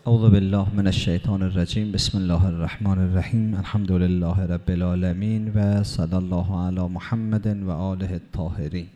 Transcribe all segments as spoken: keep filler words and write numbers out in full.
اعوذ بالله من الشیطان الرجیم. بسم الله الرحمن الرحیم. الحمد لله رب العالمین و صلی الله علی محمد و آله الطاهرین.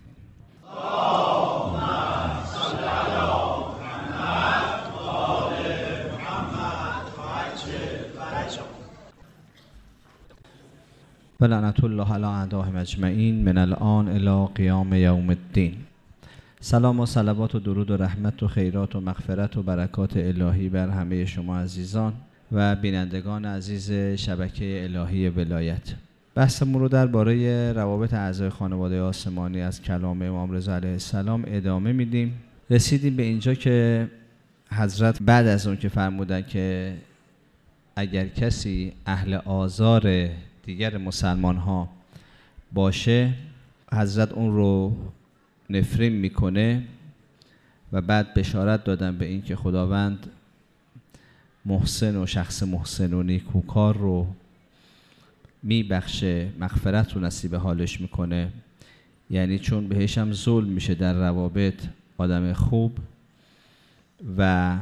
و لعنت الله علی اعدائهم اجمعین من الان الی قیام یوم الدین. سلام و صلوات و درود و رحمت و خیرات و مغفرت و برکات الهی بر همه شما عزیزان و بینندگان عزیز شبکه الهی ولایت. بحثمون رو درباره روابط اعضای خانواده آسمانی از کلام امام رضا علیه السلام ادامه میدیم. رسیدیم به اینجا که حضرت بعد از اون که فرمودن که اگر کسی اهل آزار دیگر مسلمان ها باشه، حضرت اون رو نفرین میکنه و بعد بشارت دادن به این که خداوند محسن و شخص محسن و نیکوکار رو میبخشه، مغفرت رو نصیب حالش میکنه. یعنی چون بهش هم ظلم میشه در روابط، آدم خوب و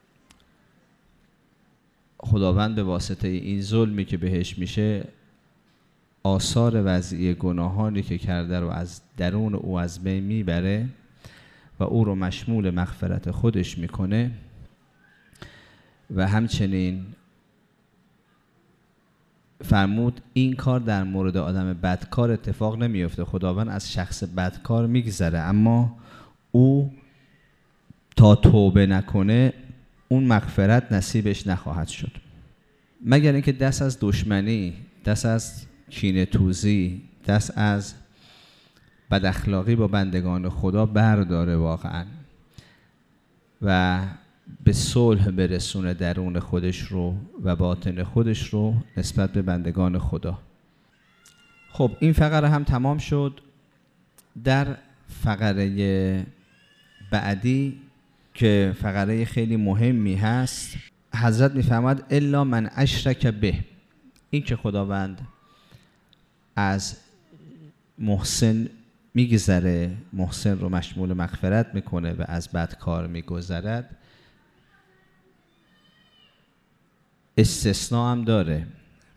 خداوند به واسطه این ظلمی که بهش میشه آثار وضعی گناهانی که کرده رو از درون او از بین میبره و او رو مشمول مغفرت خودش میکنه. و همچنین فرمود این کار در مورد آدم بدکار اتفاق نمیفته. خداوند از شخص بدکار میگذره، اما او تا توبه نکنه اون مغفرت نصیبش نخواهد شد، مگر اینکه دست از دشمنی، دست از کینه توزی، دست از بد اخلاقی با بندگان خدا برداره واقعا و به صلح برسونه درون خودش رو و باطن خودش رو نسبت به بندگان خدا. خب این فقره هم تمام شد. در فقره بعدی که فقره خیلی مهمی هست، حضرت میفرماد الا من اشرک به، این که خداوند از محسن میگذره، محسن رو مشمول مغفرت میکنه و از بدکار میگذرد، استثناء هم داره.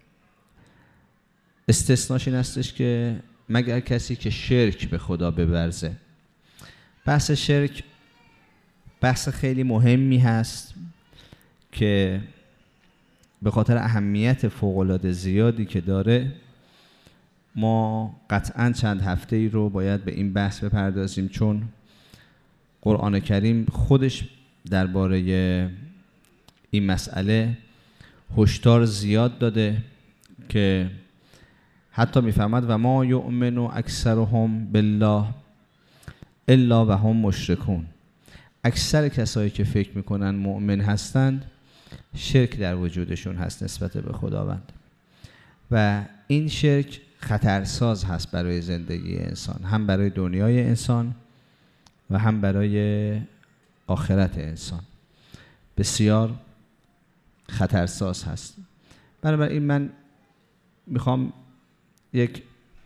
استثناش این هستش که مگر کسی که شرک به خدا بورزه. بحث شرک بحث خیلی مهمی هست که به خاطر اهمیت فوق‌العاده زیادی که داره ما قطعاً چند هفته ای رو باید به این بحث بپردازیم، چون قرآن کریم خودش درباره این مسئله هشدار زیاد داده که حتی میفرماد و ما یؤمن اکثرهم بالله الا و هم مشرکون. اکثر کسایی که فکر میکنن مؤمن هستند شرک در وجودشون هست نسبت به خداوند و این شرک خطرساز هست برای زندگی انسان، هم برای دنیای انسان و هم برای آخرت انسان. بسیار خطرساز هست. بنابراین من میخوام یک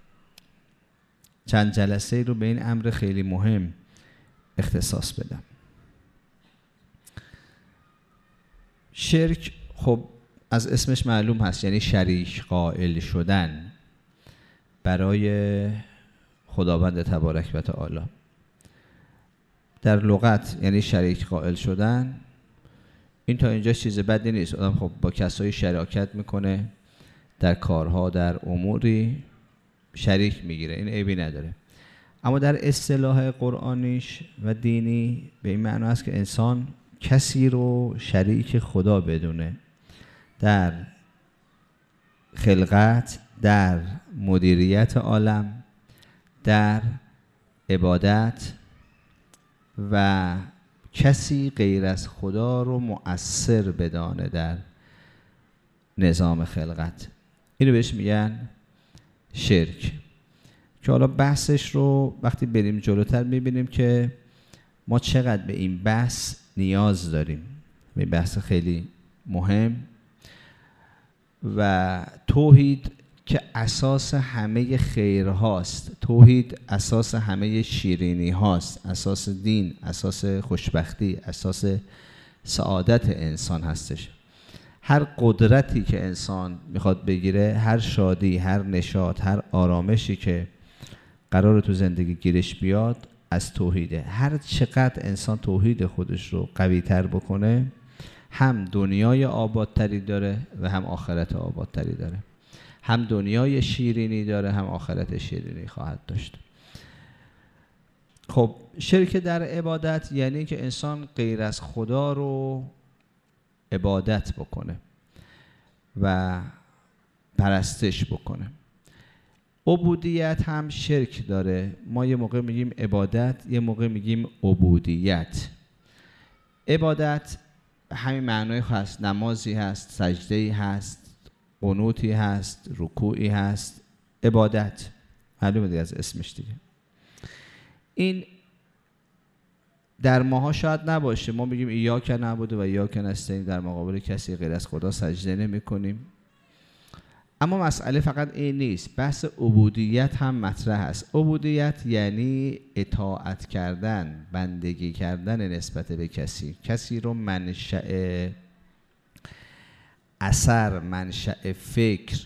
چند جلسه رو به این امر خیلی مهم اختصاص بدم. شرک خب از اسمش معلوم هست، یعنی شریک قائل شدن برای خداوند تبارک و تعالی. در لغت یعنی شریک قائل شدن. این تا اینجا چیز بدی نیست. آدم خب با کسایی شراکت میکنه در کارها، در اموری شریک میگیره، این عیبی نداره. اما در اصطلاح قرآنیش و دینی به این معنی است که انسان کسی رو شریک خدا بدونه در خلقت، در مدیریت عالم، در عبادت و کسی غیر از خدا رو مؤثر بدانه در نظام خلقت. اینو بهش میگن شرک، که حالا بحثش رو وقتی بریم جلوتر میبینیم که ما چقدر به این بحث نیاز داریم. این بحث خیلی مهم و توحید که اساس همه خیر هاست، توحید اساس همه شیرینی هاست، اساس دین، اساس خوشبختی، اساس سعادت انسان هستش. هر قدرتی که انسان میخواد بگیره، هر شادی، هر نشاط، هر آرامشی که قرار تو زندگی گیرش بیاد از توحیده. هر چقدر انسان توحید خودش رو قوی تر بکنه، هم دنیای آبادتری داره و هم آخرت آبادتری داره. هم دنیای شیرینی داره، هم آخرت شیرینی خواهد داشت. خب شرک در عبادت یعنی که انسان غیر از خدا رو عبادت بکنه و پرستش بکنه. عبودیت هم شرک داره. ما یه موقع میگیم عبادت، یه موقع میگیم عبودیت. عبادت همین معنای هست، نمازی هست، سجده‌ای هست، قنوتی هست، رکوعی هست. عبادت معلومه دیگه از اسمش دیگه. این در ماها شاید نباشه، ما میگیم ایاک نعبد و ایاک نستعین، در مقابل کسی غیر از خدا سجده نمی کنیم. اما مسئله فقط این نیست، بحث عبودیت هم مطرح است. عبودیت یعنی اطاعت کردن، بندگی کردن نسبت به کسی، کسی رو منشأ اثر، منشأ فکر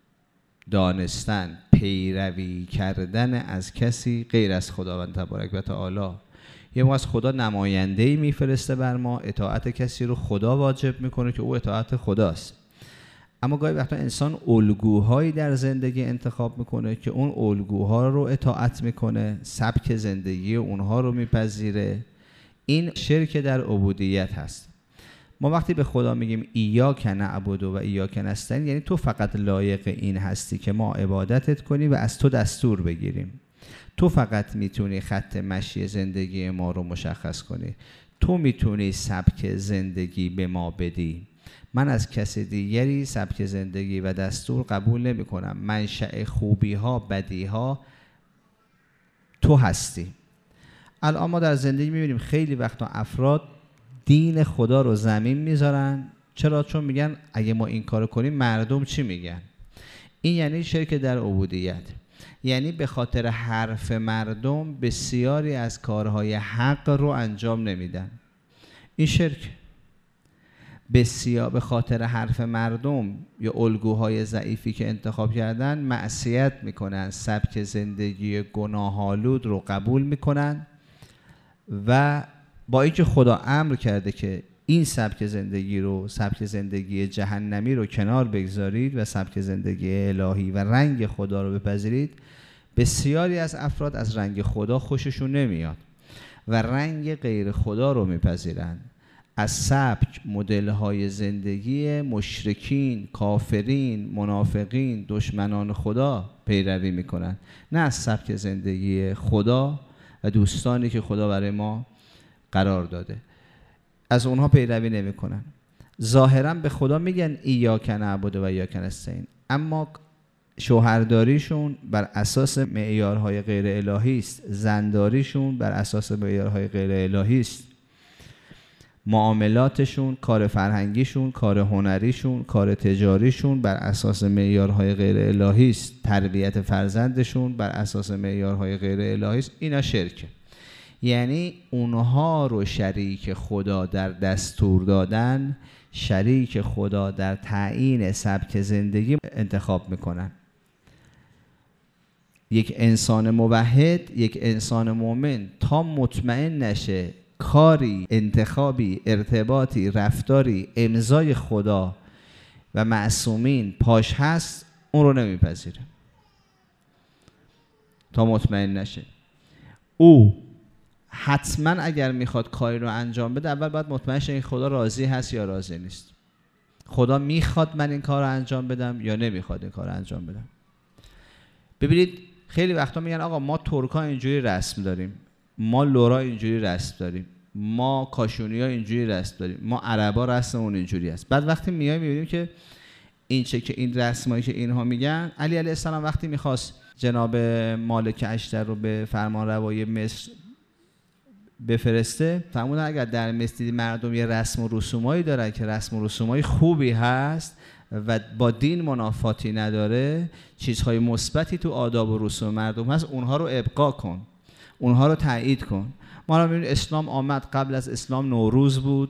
دانستن، پیروی کردن از کسی غیر از خداوند تبارک و تعالی. یه موقع از خدا نماینده‌ای میفرسته بر ما، اطاعت کسی رو خدا واجب میکنه که او اطاعت خداست. اما گاهی وقتا انسان الگوهایی در زندگی انتخاب میکنه که اون الگوها رو اطاعت میکنه، سبک زندگی اونها رو میپذیره. این شرک در عبودیت هست. ما وقتی به خدا میگیم ایاک نعبد و ایاک نستعین، یعنی تو فقط لایق این هستی که ما عبادتت کنیم و از تو دستور بگیریم. تو فقط میتونی خط مشی زندگی ما رو مشخص کنی. تو میتونی سبک زندگی به ما بدی. من از کسی دیگری سبک زندگی و دستور قبول نمی کنم. منشأ خوبی ها، بدی ها تو هستی. الان ما در زندگی میبینیم خیلی وقتا افراد دین خدا رو زمین میذارن. چرا؟ چون میگن اگه ما این کارو کنیم مردم چی میگن. این یعنی شرک در عبودیت. یعنی به خاطر حرف مردم بسیاری از کارهای حق رو انجام نمیدن. این شرک. بسیار به خاطر حرف مردم یا الگوهای ضعیفی که انتخاب کردن معصیت میکنن، سبک زندگی گناه‌آلود رو قبول میکنن و با اینکه خدا امر کرده که این سبک زندگی رو، سبک زندگی جهنمی رو کنار بگذارید و سبک زندگی الهی و رنگ خدا رو بپذیرید، بسیاری از افراد از رنگ خدا خوششون نمیاد و رنگ غیر خدا رو میپذیرن. از سبک مدل‌های زندگی مشرکین، کافرین، منافقین، دشمنان خدا پیروی میکنن، نه از سبک زندگی خدا و دوستانی که خدا برای ما قرار داده. از اونها پیروی نمیکنن. ظاهرا به خدا میگن ایاک نعبد و ایاک نستعین، اما شوهرداریشون بر اساس معیارهای غیر الهی است، زنداریشون بر اساس معیارهای غیر الهی است، معاملاتشون، کار فرهنگیشون، کار هنریشون، کار تجاریشون بر اساس معیارهای غیر الهی است، تربیت فرزندشون بر اساس معیارهای غیر الهی است. اینا شرکه. یعنی اونها رو شریک خدا در دستور دادن، شریک خدا در تعیین سبک زندگی انتخاب میکنن. یک انسان موحد، یک انسان مؤمن تا مطمئن نشه کاری، انتخابی، ارتباطی، رفتاری امضای خدا و معصومین پاش هست، اون رو نمیپذیره تا مطمئن نشه. او حتما اگر میخواد کاری رو انجام بده، اول باید مطمئن شه این خدا راضی هست یا راضی نیست. خدا میخواد من این کار رو انجام بدم یا نمیخواد این کار رو انجام بدم. ببینید خیلی وقتا میگن آقا ما ترکا اینجوری رسم داریم، ما لورا اینجوری رسم داریم، ما کاشونی ها اینجوری رسم داریم، ما عربا رسممون اینجوری است. بعد وقتی میایم میبینیم که این چه که این رسمایی که اینها میگن، علی علیه السلام وقتی میخواست جناب مالک اشتر رو به فرمان روایی مصر بفرسته، فرمودن اگر در مصر مردم یه رسم و رسومایی دارن که رسم و رسومای خوبی هست و با دین منافاتی نداره، چیزهای مثبتی تو آداب و رسوم مردم هست، اونها رو ابقا کن، اونها رو تایید کن. ما رو می‌بینیم اسلام آمد، قبل از اسلام نوروز بود،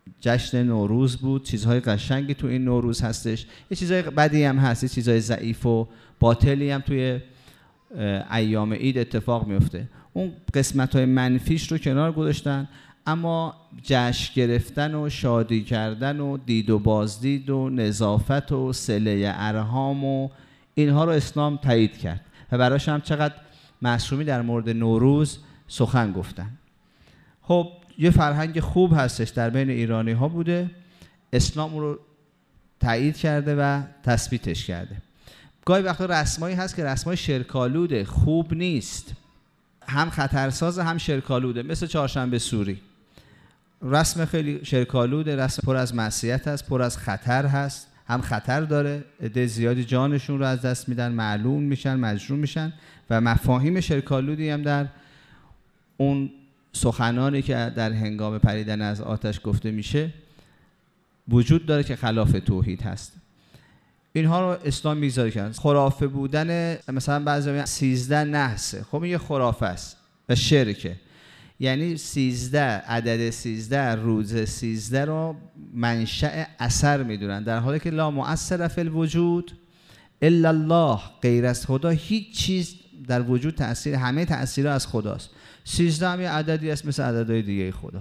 جشن نوروز بود، چیزهای قشنگی تو این نوروز هستش، یه چیزهای بدی هم هست، یه چیزهای ضعیف و باطلی هم توی ایام عید اتفاق میفته. اون قسمت‌های منفیش رو کنار گذاشتن، اما جشن گرفتن و شادی کردن و دید و بازدید و نظافت و صله ارحام و اینها رو اسلام تایید کرد و براش هم چقدر معصومی در مورد نوروز سخن گفتن. خب یه فرهنگ خوب هستش در بین ایرانی ها بوده، اسلام رو تایید کرده و تثبیتش کرده. گاهی وقتا رسمایی هست که رسمای شرکالوده، خوب نیست، هم خطرساز هم شرکالوده، مثل چهارشنبه سوری. رسم خیلی شرکالوده، رسم پر از معصیت هست، پر از خطر هست، هم خطر داره، عده زیادی جانشون رو از دست میدن، معلوم میشن، مجروح میشن و مفاهیم شرکالودی هم در اون سخنانی که در هنگام پریدن از آتش گفته میشه وجود داره که خلاف توحید هست. اینها رو اسلام میگذاره کرد. خرافه بودن مثلا بعضی میگن سیزده نحسه، خب این یه خرافه است و شرکه. یعنی سیزده، عدد سیزده، روز سیزده رو منشأ اثر میدونن، در حالی که لا مؤثر فی الوجود الا الله، غیر از خدا هیچ چیز در وجود تأثیر، همه تأثیرها از خداست. سیزده هم یه عددی است مثل عددهای دیگه خدا.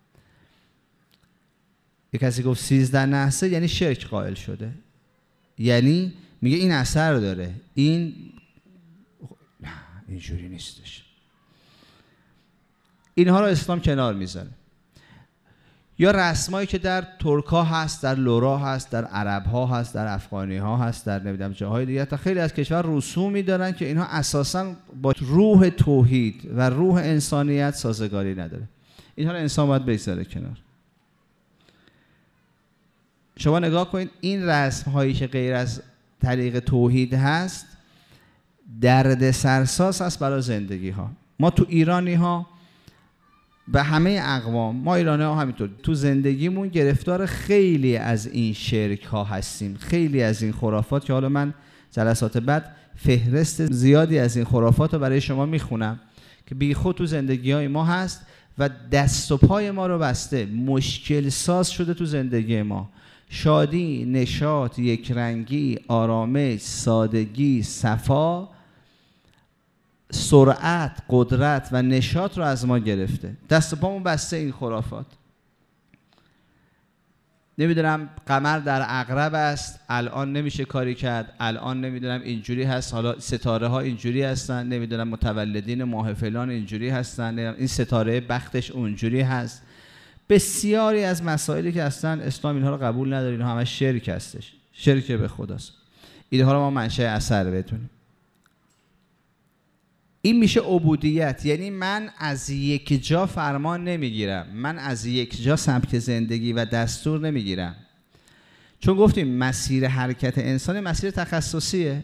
یک کسی گفت سیزده نحسه یعنی شرک قائل شده، یعنی میگه این اثر داره، این اینجوری نیستش. اینها رو اسلام کنار میذاره. یا رسمایی که در ترکا هست، در لورا هست، در عرب ها هست، در افغانی ها هست، در نمیدونم جاهای دیگه، تا خیلی از کشور رسومی دارن که اینها اساساً با روح توحید و روح انسانیت سازگاری نداره. اینها رو انسان باید بگذاره کنار. شما نگاه کنید این رسم هایی که غیر از طریق توحید هست درد سرساز هست برای زندگی ها. ما تو ایرانی ها و همه اقوام، ما ایرانی ها همینطور تو زندگیمون گرفتار خیلی از این شرک ها هستیم، خیلی از این خرافات که حالا من جلسات بعد فهرست زیادی از این خرافات رو برای شما میخونم که بی خود تو زندگی های ما هست و دست و پای ما رو بسته، مشکل ساز شده تو زندگی ما. شادی، نشاط، یکرنگی، آرامش، سادگی، صفا، سرعت، قدرت و نشاط رو از ما گرفته، دست و پامون بسته این خرافات. نمیدونم قمر در عقرب است، الان نمیشه کاری کرد، الان نمیدونم اینجوری هست، حالا ستاره ها اینجوری هستن، نمیدونم متولدین ماه فلان اینجوری هستن، این ستاره بختش اونجوری هست. بسیاری از مسائلی که اصلا اسلام اینها رو قبول نداره، اینها همه شرک هستش، شرک به خداست. اینها رو ما منشأ اثر بدونیم. این میشه عبودیت، یعنی من از یک جا فرمان نمیگیرم، من از یک جا سبک زندگی و دستور نمیگیرم. چون گفتیم مسیر حرکت انسان مسیر تخصصیه.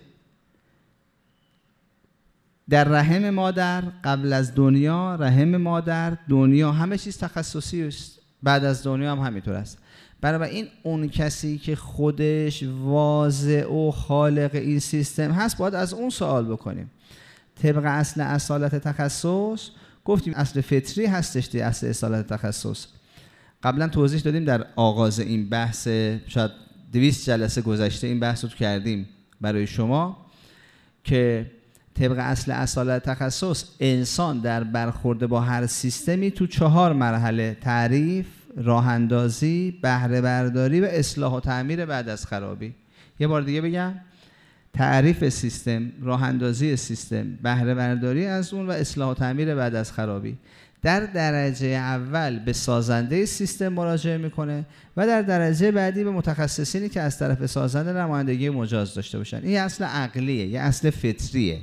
در رحم مادر، قبل از دنیا، رحم مادر، دنیا، همه چیز تخصصی است. بعد از دنیا هم همینطور است. برای این اون کسی که خودش واضع و خالق این سیستم هست باید از اون سوال بکنیم. طبق اصل اصالت تخصص گفتیم اصل فطری هستش دی اصل اصالت تخصص. قبلا توضیح دادیم در آغاز این بحث، شاید دویست جلسه گذشته این بحث رو کردیم برای شما که طبق اصل اصالت تخصص انسان در برخورد با هر سیستمی تو چهار مرحله: تعریف، راه اندازی، بهره برداری و اصلاح و تعمیر بعد از خرابی. یه بار دیگه بگم: تعریف سیستم، راه اندازی سیستم، بهره برداری از اون و اصلاح و تعمیر بعد از خرابی. در درجه اول به سازنده سیستم مراجعه میکنه و در درجه بعدی به متخصصینی که از طرف سازنده نمایندگی مجاز داشته باشن. این اصل عقلیه، یه اصل فطریه.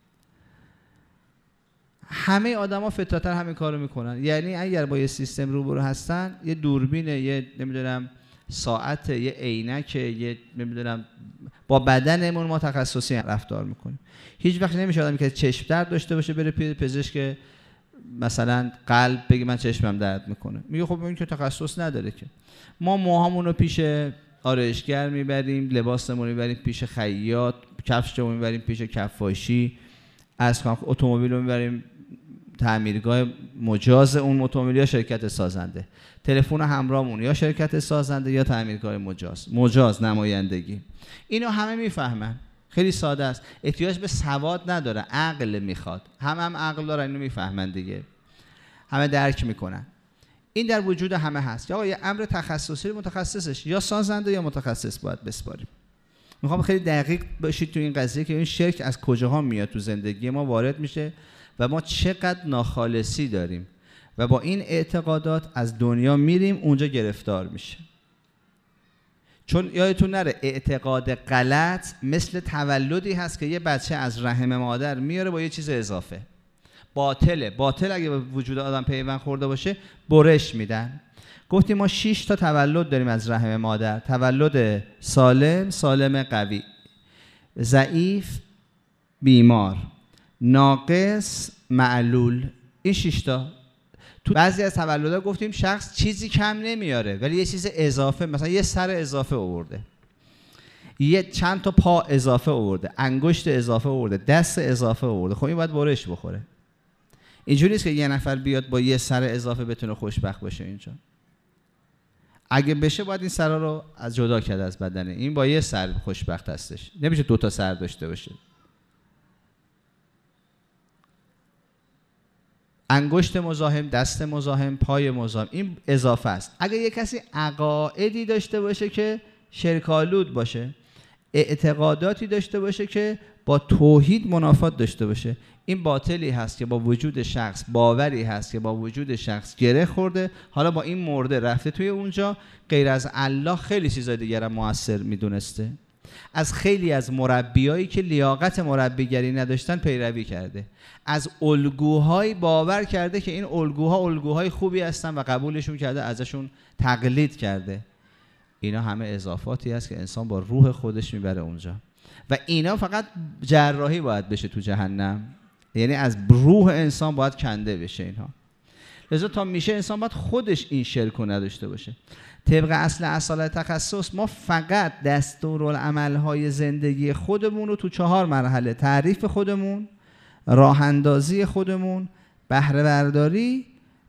همه آدما فطرتا همین کارو میکنن. یعنی اگر با یه سیستم روبرو هستن، یه دوربینه، یه نمیدونم ساعت، یه عینک، یه نمیدونم، با بدنمون ما تخصصی رفتار میکنیم. هیچ وقت نمیشه آدمی که چشم درد داشته باشه بره پیش پزشک مثلا قلب بگه من چشمم درد میکنه، میگه خب این که تخصص نداره که. ما موهامون رو پیش آرایشگر میبریم، لباسمون رو میبریم پیش خیاط، کفشمون رو میبریم پیش کفاشی، از اتومبیل رو میبریم تعمیرگاه مجاز اون اتومبیل یا شرکت سازنده، تلفن همراهمون یا شرکت سازنده یا تعمیرگاه مجاز، مجاز نمایندگی. اینو همه میفهمن، خیلی ساده است، احتیاج به سواد نداره، عقل میخواد. هم هم عقل دارن، اینو میفهمن دیگه، همه درک میکنن. این در وجود همه هست. یا یه امر تخصصی متخصصش یا سازنده یا متخصص باید بسپاریم. میخوام خیلی دقیق باشید تو این قضیه که این شرک از کجاها میاد تو زندگی ما وارد میشه و ما چقدر ناخالصی داریم و با این اعتقادات از دنیا میریم اونجا گرفتار میشه. چون یادتون نره اعتقاد غلط مثل تولدی هست که یه بچه از رحم مادر میاره با یه چیز اضافه. باطله. باطل اگه به وجود آدم پیوند خورده باشه برش میدن. گفتیم ما شش تا تولد داریم از رحم مادر: تولد سالم، سالم قوی، ضعیف، بیمار، ناقص، معلول. این شش تا. تو بعضی از تولدها گفتیم شخص چیزی کم نمیاره ولی یه چیز اضافه، مثلا یه سر اضافه آورده، یه چند تا پا اضافه آورده، انگشت اضافه آورده، دست اضافه آورده. خب این باید برش بخوره. اینجوری نیست که یه نفر بیاد با یه سر اضافه بتونه خوشبخت باشه. اینجا اگه بشه باید این سرا رو از جدا کرد از بدنه. این با یه سر خوشبخت هستش، نمیشه دو تا سر داشته باشه. انگشت مزاحم، دست مزاحم، پای مزاحم، این اضافه است. اگه یه کسی عقایدی داشته باشه که شرک‌آلود باشه، اعتقاداتی داشته باشه که با توحید منافات داشته باشه، این باطلی هست که با وجود شخص، باوری هست که با وجود شخص گره خورده، حالا با این مرده رفته توی اونجا، غیر از الله خیلی چیزای دیگر هم موثر میدونسته. از خیلی از مربیایی که لیاقت مربیگری نداشتن پیروی کرده، از الگوهای باور کرده که این الگوها الگوهای خوبی هستن و قبولشون کرده، ازشون تقلید کرده. اینا همه اضافاتی هست که انسان با روح خودش میبره اونجا و اینا فقط جراحی باید بشه تو جهنم، یعنی از روح انسان باید کنده بشه اینها. لذا تا میشه انسان باید خودش این شرک رو نداشته باشه. طبق اصل اصالت تخصص ما فقط دستورالعمل‌های زندگی خودمون رو تو چهار مرحله: تعریف خودمون، راه اندازی خودمون، بهره برداری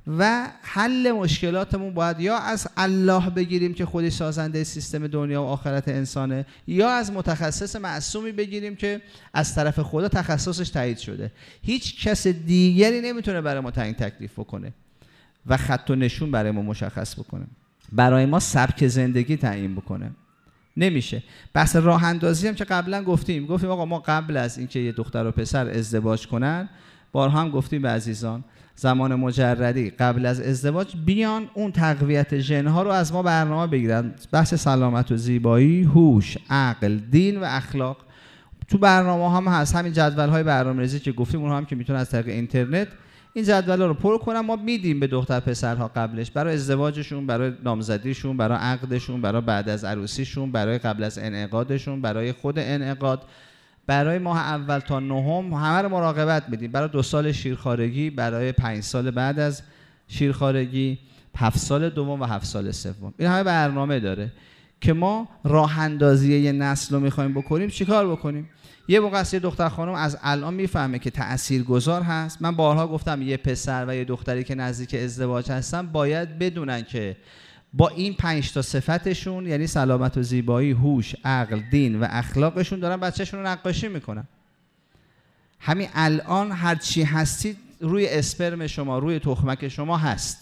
و حل مشکلاتمون باید یا از الله بگیریم که خودش سازنده سیستم دنیا و آخرت انسانه، یا از متخصص معصومی بگیریم که از طرف خدا تخصصش تایید شده. هیچ کس دیگری نمیتونه برای ما تعیین تکلیف بکنه و خط و نشون برای ما مشخص بکنه، برای ما سبک زندگی تعیین بکنه. نمیشه. بحث راه اندازی هم که قبلا گفتیم گفتیم آقا ما قبل از اینکه یه دختر و پسر ازدواج کنن، بارها هم گفتیم به عزیزان، زمان مجردی قبل از ازدواج بیان اون تقویت ژن‌ها رو از ما برنامه بگیرن. بحث سلامت و زیبایی، هوش، عقل، دین و اخلاق تو برنامه هم هست. همین جدول‌های برنامه‌ریزی که گفتیم اونها هم که میتونن از طریق اینترنت این جدول‌ها رو پر کنن. ما میدیم به دختر پسرها قبلش، برای ازدواجشون، برای نامزدیشون، برای عقدشون، برای بعد از عروسیشون، برای قبل از انعقادشون، برای خود انعقاد، برای ماه اول تا نهم همه رو مراقبت میدیم. برای دو سال شیرخوارگی، برای پنج سال بعد از شیرخوارگی، هفت سال دوم و هفت سال سوم. این همه برنامه داره که ما راه اندازی یه نسل رو میخوایم بکنیم. چیکار بکنیم؟ یه موقع یه دختر خانم از الان میفهمه که تاثیرگذار هست. من بارها گفتم یه پسر و یه دختری که نزدیک ازدواج هستن باید بدونن که با این پنج تا صفتشون، یعنی سلامت و زیبایی، هوش، عقل، دین و اخلاقشون، دارن بچه‌شون رو نقاشی میکنن. همین الان هر چی هستید روی اسپرم شما، روی تخمک شما هست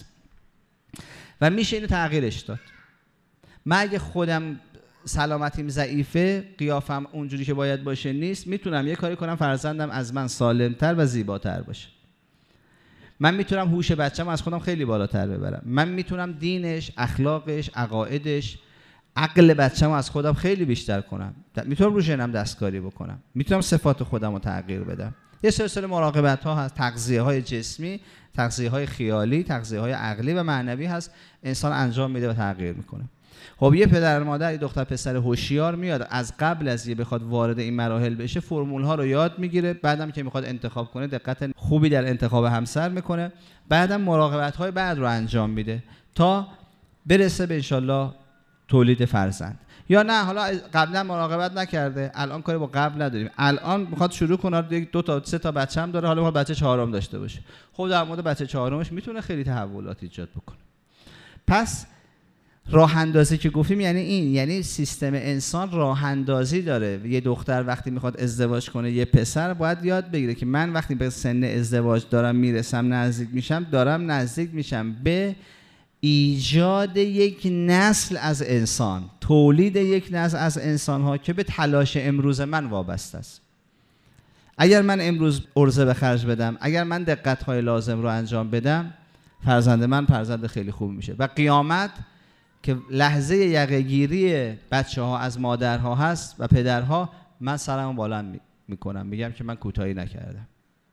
و میشه اینو تغییرش داد. من اگه خودم سلامتیم ضعیفه، قیافم اونجوری که باید باشه نیست، میتونم یه کاری کنم فرزندم از من سالمتر و زیباتر باشه. من میتونم هوش بچه‌م از خودم خیلی بالاتر ببرم. من میتونم دینش، اخلاقش، عقایدش، عقل بچه‌م از خودم خیلی بیشتر کنم. میتونم رو ژنم دستکاری بکنم. میتونم صفات خودم رو تغییر بدم. یه سلسله مراقبت‌ها هست، تغذیه‌های جسمی، تغذیه‌های خیالی، تغذیه‌های عقلی و معنوی هست، انسان انجام میده و تغییر میکنه. خب یه پدر مادر، یه دختر پسر هوشیار میاد از قبل از یه بخواد وارد این مراحل بشه فرمول ها رو یاد میگیره، بعدم که میخواد انتخاب کنه دقت خوبی در انتخاب همسر میکنه، بعدم مراقبت های بعد رو انجام میده تا برسه به انشالله تولید فرزند. یا نه حالا قبلا مراقبت نکرده، الان کاری با قبل نداریم، الان میخواد شروع کنه، دو تا سه تا بچه هم داره، حالا میخواد بچه چهارم داشته باشه. خب در مورد بچه چهارمش میتونه خیلی تحولات ایجاد بکنه. پس راه اندازی که گفتیم یعنی این، یعنی سیستم انسان راه اندازی داره. یه دختر وقتی میخواد ازدواج کنه، یه پسر باید یاد بگیره که من وقتی به سن ازدواج دارم میرسم، نزدیک میشم، دارم نزدیک میشم به ایجاد یک نسل از انسان، تولید یک نسل از انسان ها که به تلاش امروز من وابسته است. اگر من امروز عرضه به خرج بدم، اگر من دقت های لازم رو انجام بدم، فرزند من فرزند خیلی خوب میشه. و قیامت که لحظه یقه‌گیری بچه ها از مادرها هست و پدرها، من سرمو بلند میکنم، میگم که من کوتاهی نکردم.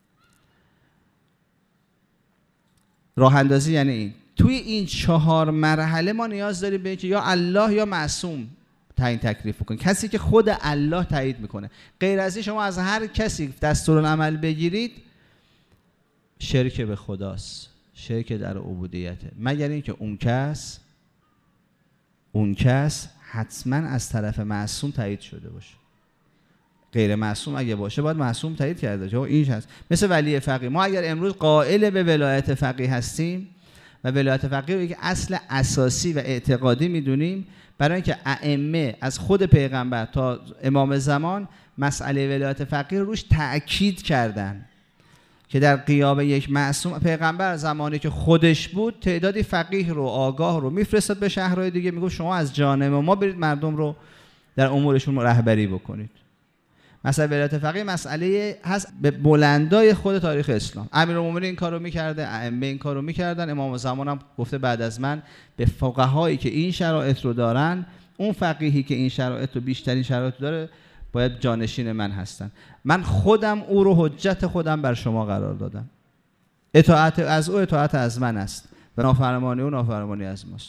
راه اندازی یعنی این. توی این چهار مرحله ما نیاز داریم به اینکه یا الله یا معصوم تعیین تکلیف بکنیم، کسی که خود الله تایید میکنه. غیر از این شما از هر کسی دستورالعمل بگیرید، شرک به خداست، شرک در عبودیته، مگر اینکه اون کس اون کس حتما از طرف معصوم تایید شده باشه. غیر معصوم اگه باشه باید معصوم تایید کرده باشه. این هست مثل ولی فقیه. ما اگر امروز قائل به ولایت فقیه هستیم و ولایت فقیه رو یک اصل اساسی و اعتقادی میدونیم، برای اینکه ائمه از خود پیغمبر تا امام زمان مسئله ولایت فقیه روش تأکید کردن که در غیاب یک معصوم، پیغمبر زمانی که خودش بود تعدادی فقیه رو، آگاه رو میفرستاد به شهرهای دیگه، میگفت شما از جانب ما برید مردم رو در امورشون رهبری بکنید. مثلا ولایت فقیه مسئله هست به بلندای خود تاریخ اسلام. امیرالمومنین این کارو میکرده، ائمه این کارو میکردن، امام زمان هم گفته بعد از من به فقهایی که این شرایط رو دارن، اون فقیهی که این شرایط رو بیشترین شرایط داره باید جانشین من هستن. من خودم او رو حجت خودم بر شما قرار دادم. اطاعت از او اطاعت از من است و نافرمانی او نافرمانی از ماست.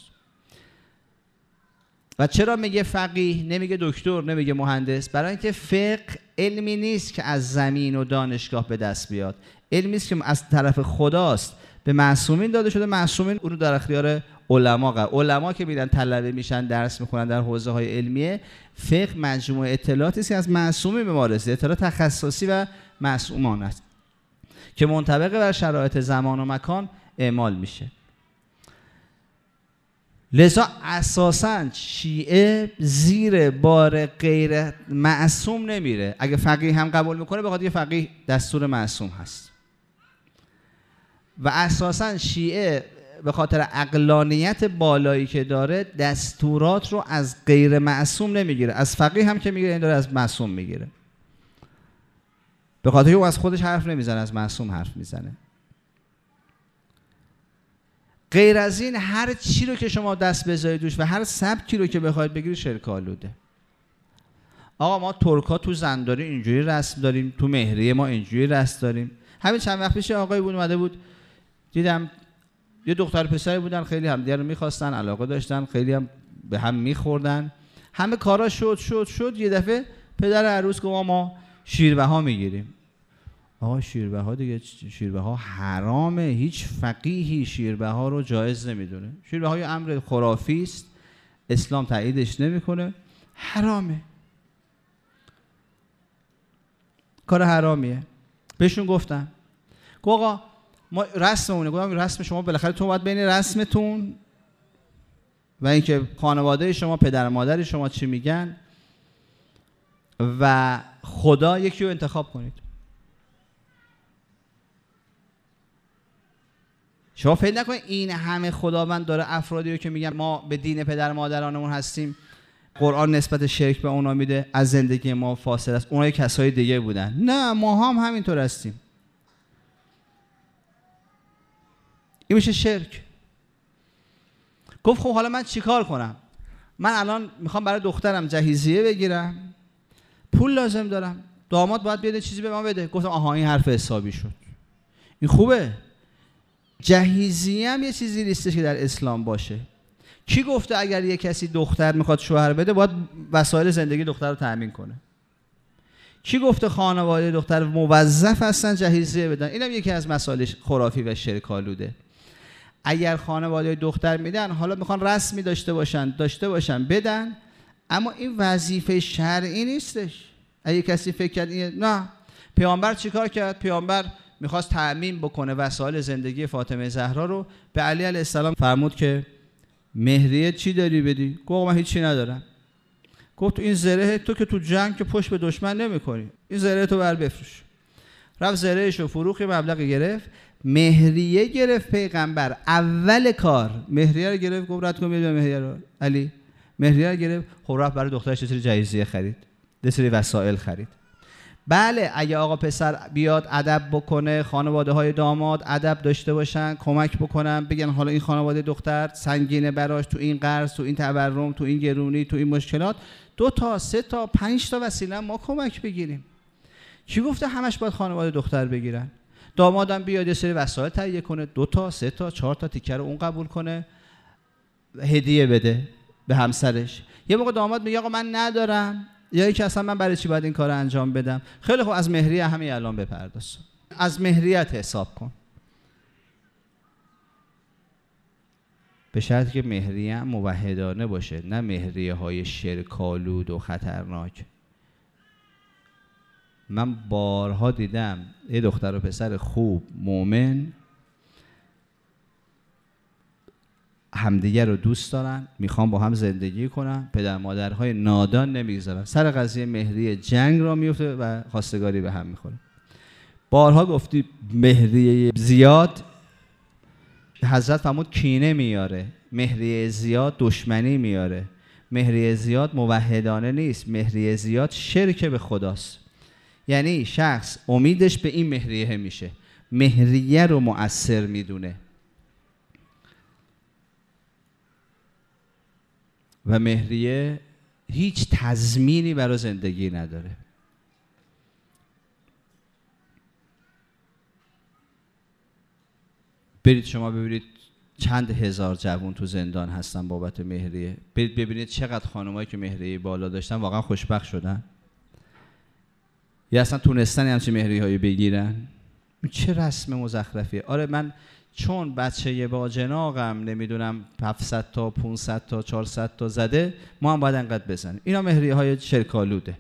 و چرا میگه فقیه نمیگه دکتر، نمیگه مهندس؟ برای اینکه فقه علمی نیست که از زمین و دانشگاه به دست بیاد، علمی است که از طرف خداست، به معصومین داده شده. معصومین اون رو در اختیار علما قرار. علما که میرن طلبه میشن، درس میخونن در حوزه های علمیه، فقه مجموعه اطلاعاتی است که از معصومین به ما رسیده، اطلاعات تخصصی و معصومانه است که منطبق بر شرایط زمان و مکان اعمال میشه. لذا اساساً شیعه زیر بار غیر معصوم نمیره. اگه فقیه هم قبول میکنه بخاطر یه فقیه دستور معصوم هست. و اساساً شیعه به خاطر عقلانیت بالایی که داره دستورات رو از غیر معصوم نمیگیره، از فقیه هم که میگیره این داره از معصوم میگیره. به خاطر او از خودش حرف نمیزنه، از معصوم حرف میزنه. غیر از این هر چی رو که شما دست بذارید دوش و هر سبکی رو که بخواید بگیرید شرک آلوده. آقا ما ترکا تو زنداری اینجوری رسم داریم، تو مهریه ما اینجوری رسم داریم. همین چند وقت پیش آقای بود اومده بود، دیدم یه دختر پسری بودن، خیلی همدیگه رو می‌خواستن، علاقه داشتن، خیلی هم به هم می‌خوردن. همه کارا شد شد شد یه دفعه پدر عروس گفت ما شیربها میگیریم. آقا شیربها دیگه، شیربها حرامه، هیچ فقیهی شیربها رو جایز نمیدونه. شیربها یه امر خرافی است، اسلام تاییدش نمیکنه، حرامه، کار حرامیه. بهشون گفتم گفت آقا ما رسممونه. گفتم رسم شما بالاخره تو باید بین رسمتون و اینکه خانواده شما، پدر مادر شما چی میگن و خدا یکی رو انتخاب کنید. شما فکر نکنید این همه خداوند داره افرادی رو که میگن ما به دین پدر مادرانمون هستیم، قرآن نسبت شرک به اونا میده، از زندگی ما فاصله است، اونها کسای دیگه بودن. نه، ما هم همینطور هستیم. این میشه شرک. گفت خب حالا من چیکار کنم؟ من الان میخوام برای دخترم جهیزیه بگیرم، پول لازم دارم، داماد باید بیاد چیزی به ما بده. گفتم آها این حرف حسابی شد، این خوبه. جهیزیه هم یه چیزی نیستش که در اسلام باشه. کی گفته اگر یه کسی دختر میخواد شوهر بده باید وسایل زندگی دختر رو تأمین کنه؟ کی گفته خانواده دختر موظف هستن جهیزیه بدن؟ اینم یکی از مسائل خرافی و شرک آلوده. اگر خانواده دختر میدن حالا میخوان رسمی داشته باشن داشته باشن بدن، اما این وظیفه شرعی نیستش. اگه کسی فکر کرد نه، پیامبر چیکار کرد؟ پیامبر میخواست تأمین بکنه وسایل زندگی فاطمه زهرا رو، به علی علیه السلام فرمود که مهریه چی داری بدی؟ گفت من هیچی ندارم. گفت تو این زره تو که تو جنگ که پشت به دشمن نمی‌کنی، این زره تو بر بفروش. رفت زرهش رو فروخت، مبلغ گرفت، مهریه گرفت. پیغمبر اول کار مهریه رو گرفت، گفت رد کن بده مهریه رو. علی مهریه رو گرفت، خب رفت برای دخترش یه سری جهیزیه خرید، یه سری وسایل خرید. بله اگه آقا پسر بیاد ادب بکنه، خانواده های داماد ادب داشته باشن، کمک بکنن، بگن حالا این خانواده دختر سنگینه براش، تو این قرض، تو این تورم، تو این گرونی، تو این مشکلات، دو تا سه تا پنج تا وسیله ما کمک بگیریم. کی گفته همش باید خانواده دختر بگیرن؟ دامادم بیاد یه سری وسایل تهیه کنه، دو تا سه تا چهار تا تیکه رو اون قبول کنه، هدیه بده به همسرش. یه موقع داماد میگه آقا من ندارم، یا اینکه اصلا من برای چی باید این کار رو انجام بدم؟ خیلی خوب، از مهریه همین الان بپرداز، از مهریت حساب کن، به شرطی که مهریه هم موحدانه باشه، نه مهریه های شرک‌آلود و خطرناک. من بارها دیدم یه دختر و پسر خوب مؤمن همدیگه رو دوست دارن، میخوان با هم زندگی کنن، پدر مادرهای نادان نمیگذارن، سر قضیه مهریه جنگ را میفته و خواستگاری به هم میخوره. بارها گفتی مهریه زیاد حضرت فرمود کینه میاره، مهریه زیاد دشمنی میاره، مهریه زیاد موحدانه نیست، مهریه زیاد شرک به خداست. یعنی شخص امیدش به این مهریه میشه، مهریه رو مؤثر میدونه و مهریه هیچ تضمینی برای زندگی نداره. برید شما ببینید چند هزار جوان تو زندان هستن بابت مهریه، برید ببینید چقدر خانمایی که مهریه بالا داشتن واقعا خوشبخت شدن یا اصلا تونستن همچین مهریه هایی بگیرن. چه رسم مزخرفیه. آره من چون بچه یه با جناقم نمیدونم هفتصد تا پانصد تا چهارصد تا زده، ما هم باید انقدر بزنیم. اینا مهریه های شرک‌آلوده.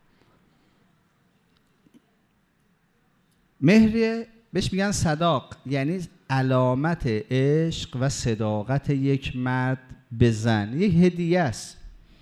مهریه بهش میگن صداق، یعنی علامت عشق و صداقت یک مرد به زن، یک هدیه است.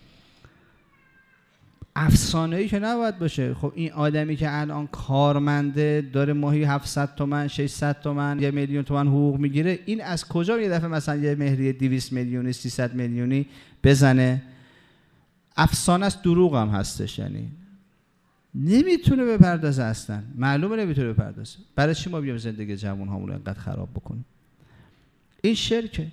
افسانه‌ای که نباید باشه. خب این آدمی که الان کارمنده داره ماهی هفتصد تومن ششصد تومن یه میلیون تومن حقوق میگیره، این از کجا یه دفعه مثلا یه مهریه دویست میلیونی سیصد میلیونی بزنه؟ افسانه است، دروغ هم هستش. یعنی نمیتونه بپردازه، اصلا معلومه نمیتونه بپردازه. برای چی ما بیام زندگی جوان هامون رو انقدر خراب بکنیم؟ این شرکه.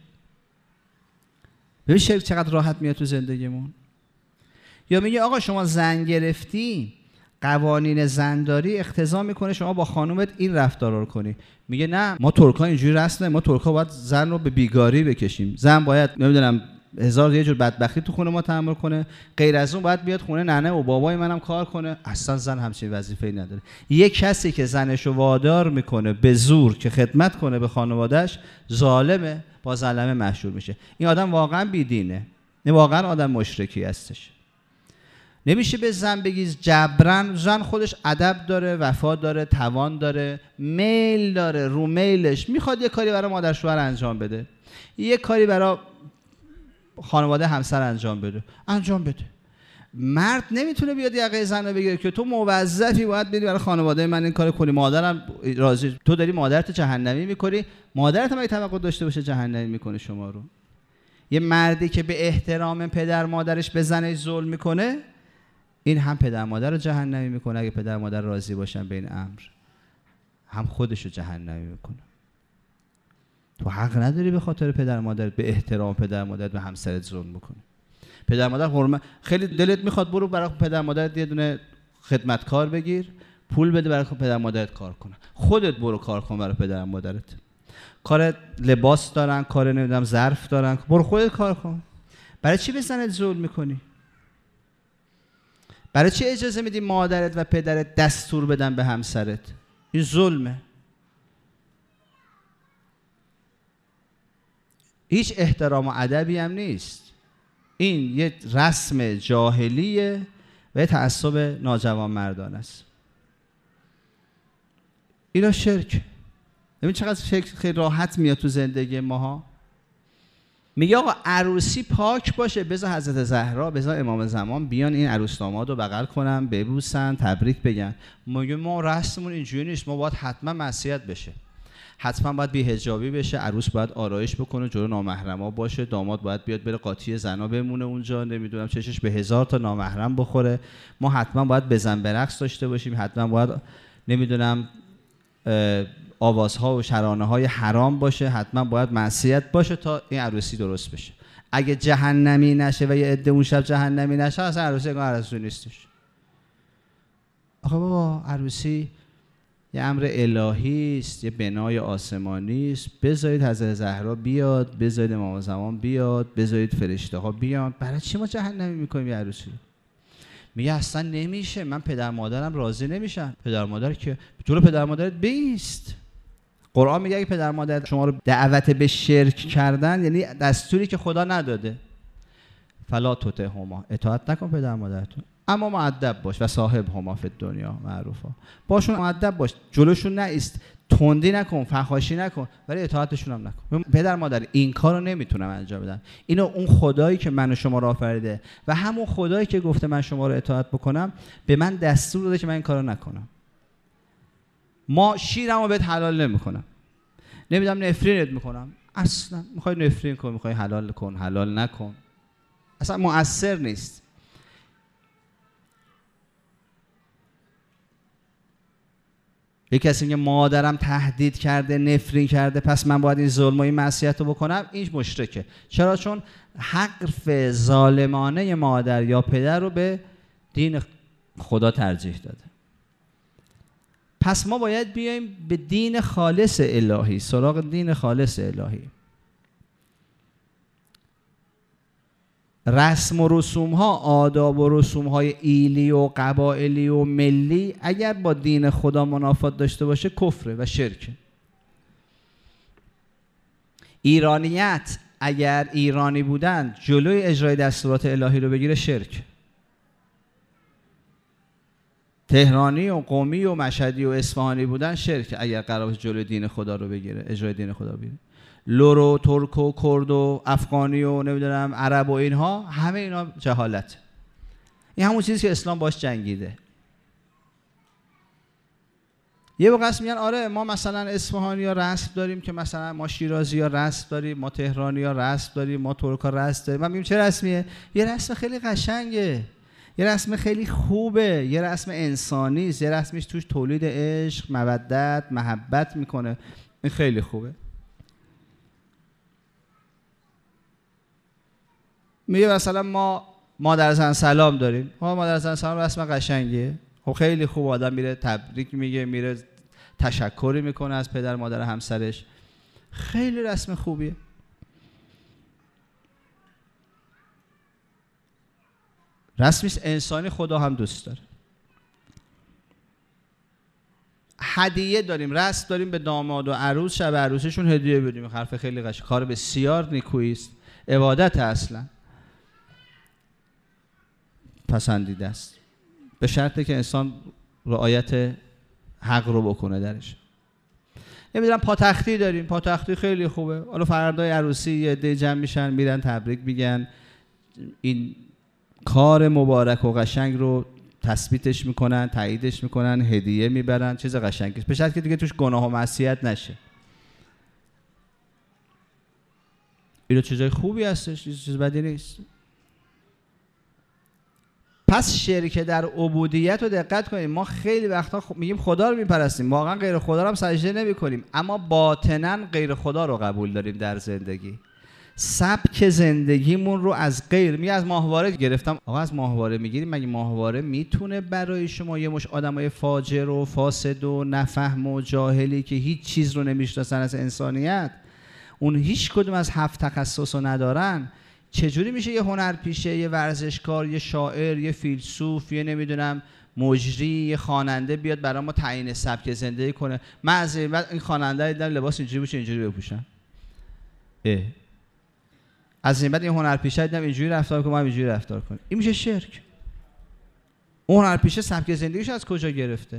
ببین شرک چقدر راحت میاد تو زندگیمون. یا میگه آقا شما زن گرفتی، قوانین زنداری اقتضا میکنه شما با خانومت این رفتار رو کنی. میگه نه، ما ترکا اینجوری رسمه، ما ترکا باید زن رو به بیگاری بکشیم، زن باید نمیدونم هزار یه جور بدبختی تو خونه ما تحمل کنه، غیر از اون باید بیاد خونه ننه و بابای منم کار کنه. اصلا زن همچین وظیفه‌ای نداره. یک کسی که زنشو وادار میکنه به زور که خدمت کنه به خانواده‌اش، ظالمه، با ظلمه محشور میشه. این آدم واقعا بیدینه، نه واقعا آدم مشرکی هستش. نمیشه به زن بگی جبران. زن خودش ادب داره، وفا داره، توان داره، میل داره، رو میلش میخواد یه کاری برای مادر شوهر انجام بده، یه کاری برای خانواده همسر انجام بده، انجام بده. مرد نمیتونه بیاد یقه زن رو بگیره که تو موظفی باید بری برای خانواده من این کارو کنی، مادرم راضی، تو داری مادرت جهنمی میکنی، مادرت هم اگه توقع داشته باشه جهنمی میکنه شما رو. یه مردی که به احترام پدر مادرش به زنش ظلم میکنه، این هم پدر مادر رو جهنمی میکنه، اگه پدر مادر راضی باشن به این امر، هم خودش رو جهنمی میکنه. تو حق نداری به خاطر پدر مادر، به احترام پدر مادر به همسرت ظلم بکنی. پدر مادر حرمت، خیلی دلت میخواد برو برای پدر مادرت یه دونه خدمتکار بگیر، پول بده برای پدر مادرت کار کنه. خودت برو کار کن برای پدر مادرت. کار لباس دارن، کار نمیدونم ظرف دارن، برو خودت کار کن. برای چی به زنت ظلم میکنی؟ برای چی اجازه میدی مادرت و پدرت دستور بدن به همسرت؟ این ظلمه. هیچ احترام و ادبی هم نیست. این یه رسم جاهلیه و یه تعصب ناجوان مردان است. اینا شرک. ببین چقدر شرک خیلی راحت میاد تو زندگی ماها. میگه آقا عروسی پاک باشه، بذار حضرت زهرا، بذار امام زمان بیان این عروس داماد رو بغل کنن، ببوسن، تبریک بگن. میگه ما رسممون اینجوری نیست، ما باید حتما معصیت بشه، حتما باید بی‌حجابی بشه، عروس باید آرایش بکنه، جلو نامحرما باشه، داماد باید بیاد بره قاطی زنا بمونه اونجا، نمیدونم چشش به هزار تا نامحرم بخوره، ما حتما باید بزن برقص داشته باشیم، حتما باید نمیدونم آوازها و شرانه های حرام باشه، حتما باید معصیت باشه تا این عروسی درست بشه. اگه جهنمی نشه و یه عده اون شب جهنمی نشه، اصلا عروسی انگار عروسی نیستش. آخه بابا عروسی یه امر الهی است، یه بنای آسمانی است. بذارید حضرت زهرا بیاد، بذارید امام زمان بیاد، بذارید فرشته ها بیان. برای چی ما جهنمی میکنیم یه عروسی؟ میگه اصلا نمیشه، من پدر مادرم راضی نمیشن. پدر مادر که جلو پدر مادرت بیست. قرآن میگه اگه پدر مادر شما رو دعوت به شرک کردن، یعنی دستوری که خدا نداده، فلا تطعهما، اطاعت نکن پدر مادرتون، اما مؤدب باش و صاحب هما فی الدنیا معروفا، باشون مؤدب باش، جلوشون نایست، تندی نکن، فحاشی نکن، ولی اطاعتشون هم نکن. پدر مادر این کارو نمیتونم انجام بدم. اینو اون خدایی که من و شما رو آفریده و همون خدایی که گفته من شما رو اطاعت بکنم به من دستور داده که من این کارو نکنم. ما شیرمو بهت حلال نمیکنم، نمیدونم نفرینت میکنم، اصلا میخوای نفرین کن، میخوای حلال کن، حلال نکن، اصلا مؤثر نیست. یک کسی میگه مادرم تهدید کرده، نفرین کرده، پس من باید این ظلم و این معصیت رو بکنم، این مشرکه. چرا؟ چون حرف ظالمانه مادر یا پدر رو به دین خدا ترجیح داده. پس ما باید بیایم به دین خالص الهی، سراغ دین خالص الهی. رسم و رسوم ها، آداب و رسوم های ایلی و قبائلی و ملی اگر با دین خدا منافات داشته باشه کفره و شرکه. ایرانیت اگر ایرانی بودن جلوی اجرای دستورات الهی رو بگیره شرک. تهرانی و قمی و مشهدی و اصفهانی بودن شرک اگر قرار جلوی دین خدا رو بگیره، اجرای دین خدا بگیره. لور و ترک و کرد و افغانی و نمیدونم عرب و اینها، همه اینا جهالت. این همون چیزی که اسلام باش جنگیده. یه موقع میگن آره ما مثلا اصفهانی ها رسم داریم که مثلا ما شیرازی ها رسم داریم، ما تهرانی ها رسم داریم، ما ترک ها رسم داریم. من میگم چه رسمیه؟ یه رسم خیلی قشنگه، یه رسم خیلی خوبه، یه رسم انسانی است، یه رسمش توش تولید عشق، مودت، محبت میکنه. این خیلی خوبه. میگه مثلا ما مادر زن سلام داریم. ما مادر زن سلام رسم قشنگیه، خب خیلی خوب، آدم میره تبریک میگه، میره تشکری میکنه از پدر مادر همسرش، خیلی رسم خوبیه. رسمی انسانی خدا هم دوست داره. هدیه داریم، رسم داریم به داماد و عروس شب عروسیشون هدیه بدیم، حرف خیلی قشنگ، کار بسیار نیکویی است، عبادت اصلا پسندیده است، به شرطی که انسان رعایت حق رو بکنه درش. نمیدونم پاتختی داریم، پاتختی خیلی خوبه. حالا فردای عروسی یه عده جمع میشن میرن تبریک میگن، این کار مبارک و قشنگ رو تثبیتش میکنن، تاییدش میکنن، هدیه میبرن، چیز قشنگی است، به شرطی که دیگه توش گناه و معصیت نشه. اینو چیزای خوبی هستش، چیز بدی نیست. پس شرک در عبودیت رو دقت کنیم. ما خیلی وقتا میگیم خدا رو میپرستیم، واقعا غیر خدا رو هم سجده نمی کنیم، اما باطنا غیر خدا رو قبول داریم در زندگی. سبک زندگیمون رو از غیر، میگه از ماهواره گرفتم. آقا از ماهواره میگیریم، مگه ماهواره میتونه برای شما یه مش آدمای فاجر و فاسد و نفهم و جاهلی که هیچ چیز رو نمیشناسن از انسانیت، اون هیچ کدوم از هفت تخصص رو ندارن، چجوری میشه یه هنرپیشه، یه ورزشکار، یه شاعر، یه فیلسوف، یه نمیدونم مجری، یه خواننده بیاد برای ما تعیین سبک زندگی کنه؟ من از این بعد این خواننده دیدم لباس اینجوری بشه اینجوری بپوشن. اه از این بعد این هنرپیشه دیدم اینجوری رفتار کنه، ما هم اینجوری رفتار کنیم. این میشه شرک. اون هنرپیشه سبک زندگیش از کجا گرفته؟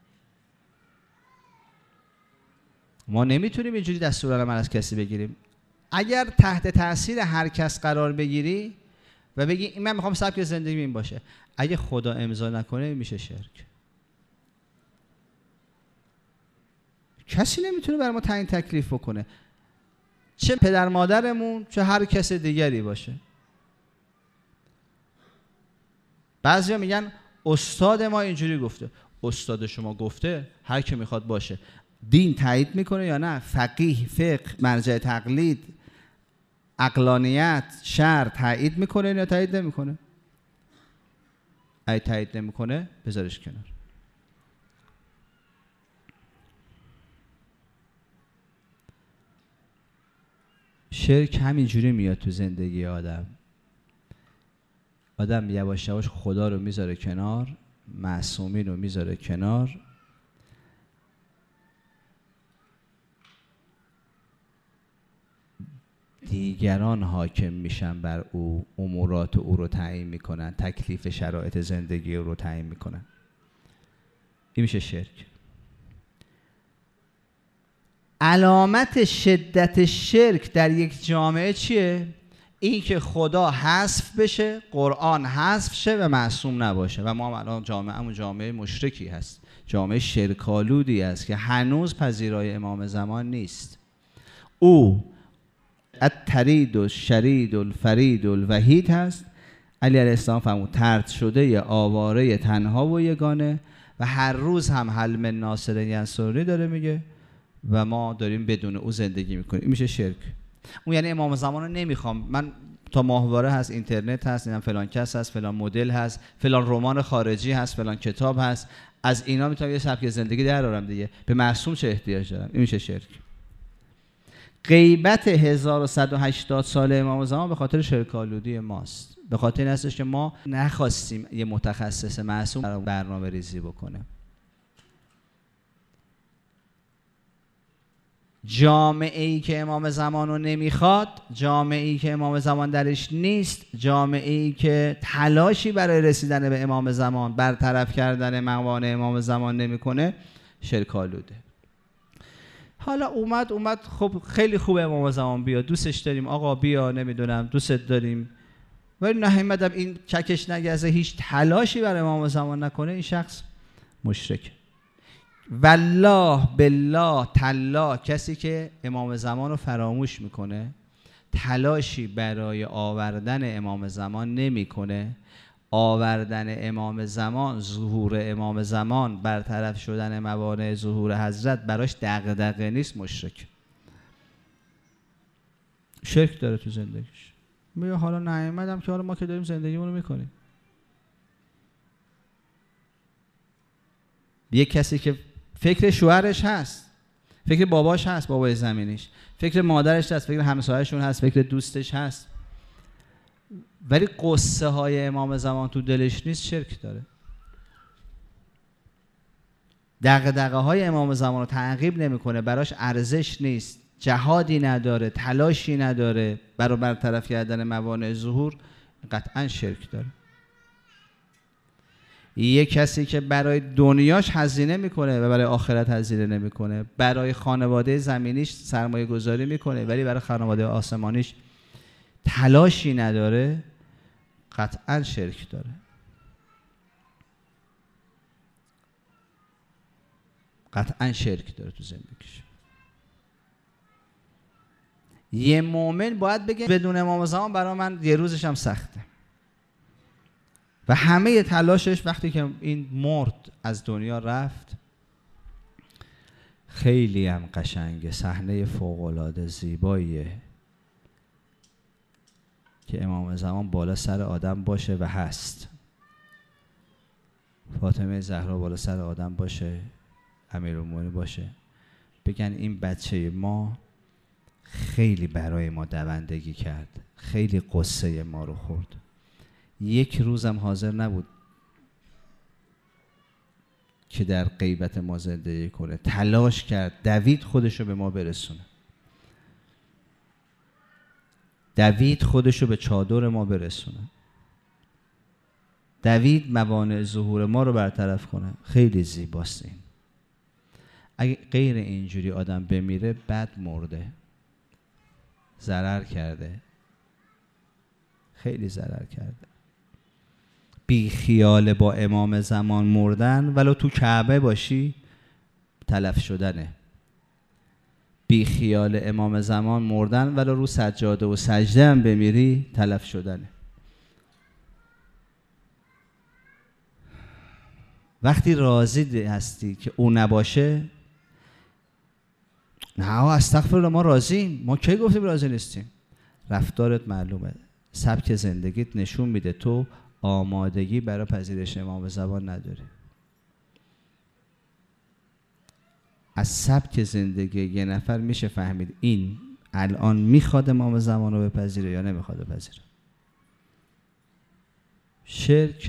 ما نمیتونیم اینجوری دستورالعمل از کسی بگیریم. اگر تحت تاثیر هر کس قرار بگیری و بگی من میخوام سبک زندگی این باشه، اگه خدا امضا نکنه میشه شرک. کسی نمیتونه برای ما تعیین تکلیف بکنه، چه پدر مادرمون چه هر کس دیگری باشه. بعضیا میگن استاد ما اینجوری گفته. استاد شما گفته، هر کی میخواد باشه. دین تایید میکنه یا نه؟ فقیه، فقه، مرجع تقلید، عقلانیت، شرع تایید میکنه یا تایید نمیکنه؟ اگه تایید نمیکنه بذارش کنار. شرک همینجوری میاد تو زندگی آدم. آدم یواش یواش خدا رو میذاره کنار، معصومین رو میذاره کنار، دیگران حاکم میشن بر او، امورات او رو تعیین میکنن، تکلیف شرایط زندگی او رو تعیین میکنن. این میشه شرک. علامت شدت شرک در یک جامعه چیه؟ این که خدا حذف بشه، قرآن حذف شه و معصوم نباشه. و ما الان جامعه‌مون جامعه مشرکی هست، جامعه شرکالودی است که هنوز پذیرای امام زمان نیست. او الترید و شرید و فرید و وحید هست. علی علیه السلام فرمود طرد شده ی آواره تنها و یگانه، و هر روز هم حل من ناصر ینصرنی داره میگه و ما داریم بدون او زندگی میکنیم. این میشه شرک. اون یعنی امام زمان رو نمیخوام من، تا ماهواره هست، اینترنت هست، اینم فلان کس هست، فلان مدل هست، فلان رمان خارجی هست، فلان کتاب هست، از اینا میتونم یه سبک زندگی درارم دیگه. به معصوم چه احتیاج دارم؟ این میشه شرک. غیبت هزار و صد و هشتاد سال امام زمان به خاطر شرک‌آلودی ماست. به خاطر این هستش که ما نخواستیم یه متخصص معصوم برنامه ریزی بکنه. جامعه ای که امام زمان رو نمیخواد، جامعه ای که امام زمان درش نیست، جامعه ای که تلاشی برای رسیدن به امام زمان، برطرف کردن موانع امام زمان نمیکنه، شرک‌آلوده. حالا اومد اومد خب خیلی خوبه امام زمان بیا، دوستش داریم آقا بیا، نمیدونم دوستت داریم، ولی نهیمدم این چکش نگزه، هیچ تلاشی برای امام زمان نکنه، این شخص مشرک. والله بالله تالله، کسی که امام زمان رو فراموش میکنه، تلاشی برای آوردن امام زمان نمیکنه، آوردن امام زمان، ظهور امام زمان، برطرف شدن موانع ظهور حضرت براش دغدغه نیست، مشرک. شرک داره تو زندگیش. میگه حالا نیومدم که حالا ما که داریم زندگیمون رو میکنیم. یک کسی که فکر شوهرش هست، فکر باباش هست، بابای زمینیش، فکر مادرش هست، فکر همسایه‌شون هست، فکر دوستش هست، ولی قصه های امام زمان تو دلش نیست، شرک داره. دغدغه های امام زمان رو تعقیب نمیکنه، براش ارزش نیست، جهادی نداره، تلاشی نداره برای برطرف کردن موانع ظهور، قطعا شرک داره. یه کسی که برای دنیاش هزینه میکنه و برای آخرت هزینه نمیکنه، برای خانواده زمینیش سرمایه گذاری میکنه ولی برای خانواده آسمانیش تلاشی نداره، قطعا شرک داره. قطعا شرک داره تو زندگیش. یه مومن باید بگه بدون امام زمان برای من یه روزش هم سخته، و همه تلاشش وقتی که این مرد از دنیا رفت، خیلی هم قشنگه، صحنه فوق‌العاده زیباییه که امام زمان بالا سر آدم باشه و هست، فاطمه زهرا بالا سر آدم باشه، امیرالمومنین باشه، بگن این بچه ما خیلی برای ما دوندگی کرد، خیلی قصه ما رو خورد، یک روزم حاضر نبود که در غیبت ما زندگی کنه، تلاش کرد، دوید خودشو به ما برسونه. دوید خودشو به چادر ما برسونه، دوید موانع ظهور ما رو برطرف کنه. خیلی زیباست این. اگه غیر اینجوری آدم بمیره بد مرده، ضرر کرده، خیلی ضرر کرده. بی خیال با امام زمان مردن ولو تو کعبه باشی تلف شدنه. بی خیال امام زمان مردن ولو رو سجاده و سجده هم بمیری تلف شدنه. وقتی راضی هستی که او نباشه، نه استغفرالله ما راضیم، ما کی گفتیم راضی نیستیم؟ رفتارت معلومه، سبک زندگیت نشون میده تو آمادگی برای پذیرش امام زمان نداری. از سبک زندگی یه نفر میشه فهمید این الان میخواد امام زمان رو بپذیره یا نمیخواد بپذیره. شرک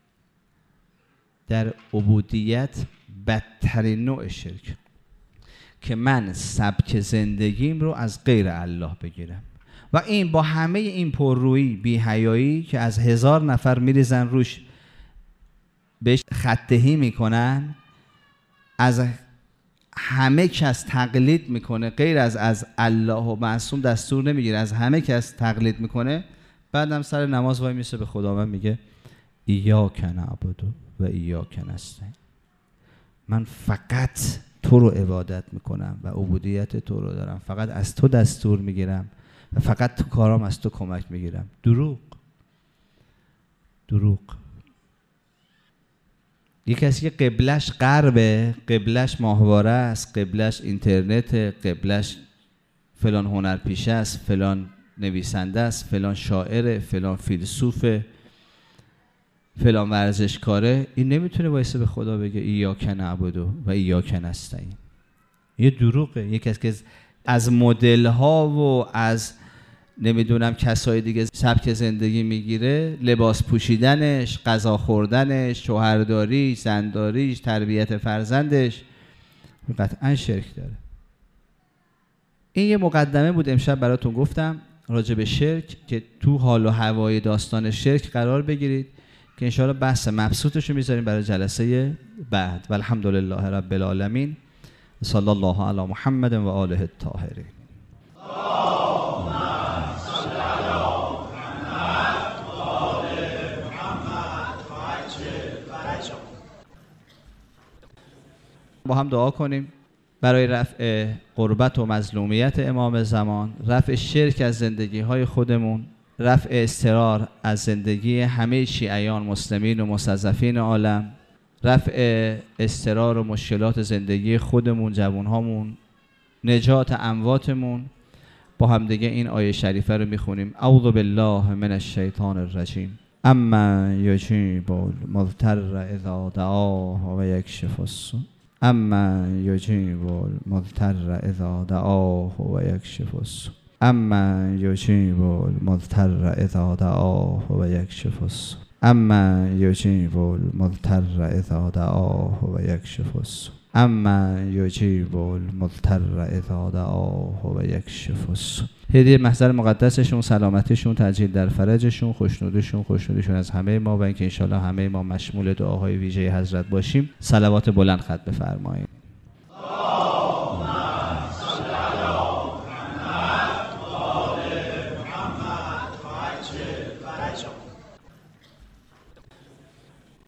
در عبودیت بدترین نوع شرک که من سبک زندگیم رو از غیر الله بگیرم و این با همه این پررویی بی حیایی که از هزار نفر میریزن روش بهش خطهی میکنن، از همه کس تقلید میکنه، غیر از از الله و معصوم دستور نمیگیره، از همه کس تقلید میکنه. بعدم سر نماز وای میسه به خداوند میگه ایاک نعبد و ایاک نستعین، من فقط تو رو عبادت میکنم و عبودیت تو رو دارم، فقط از تو دستور میگیرم و فقط تو کارام از تو کمک میگیرم. دروغ دروغ. یه کسی که قبلش غربه، قبلش ماهواره است، قبلش اینترنت، قبلش فلان هنرپیشه است، فلان نویسنده است، فلان شاعره، فلان فیلسوفه، فلان ورزشکاره، این نمیتونه وایسه به خدا بگه ایاک نعبد و ایاک نستعین. یه دروغه. یه کسی که از مدل ها و از نمیدونم کسای دیگه سبک زندگی میگیره، لباس پوشیدنش، غذا خوردنش، شوهرداریش، زنداریش، تربیت فرزندش، قطعا شرک داره. این یه مقدمه بود امشب براتون گفتم راجع به شرک که تو حال و هوای داستان شرک قرار بگیرید که انشاءالله بحث مبسوطش رو میذاریم برای جلسه بعد. و الحمدلله رب العالمین. صلی الله علی محمد و آله الطاهرین. با هم دعا کنیم برای رفع غربت و مظلومیت امام زمان، رفع شرک از زندگی های خودمون، رفع اضطرار از زندگی همه شیعیان مسلمین و مستضعفین عالم، رفع اضطرار و مشکلات زندگی خودمون، جوانهامون، نجات امواتمون. با هم دیگه این آیه شریفه رو میخونیم. اعوذ بالله من الشیطان الرجیم. اما یجیب المضطر اذا دعاه و یکشف السوء اما یجیب المضطر اذا دعاه و یکشف السوء اما یجیب المضطر اذا دعاه و یکشف السوء اما یجیب المضطر اذا دعاه و یکشف السوء اما یجیب المضطر اذا دعاه و یکشف السوء. هدیه محضر مقدسشون، سلامتیشون، تجلیل در فرجشون، خوشنودیشون، خوشنودیشون از همه ما و اینکه انشالله همه ما مشمول دعاهای ویژه حضرت باشیم. صلوات بلند ختم بفرمایید.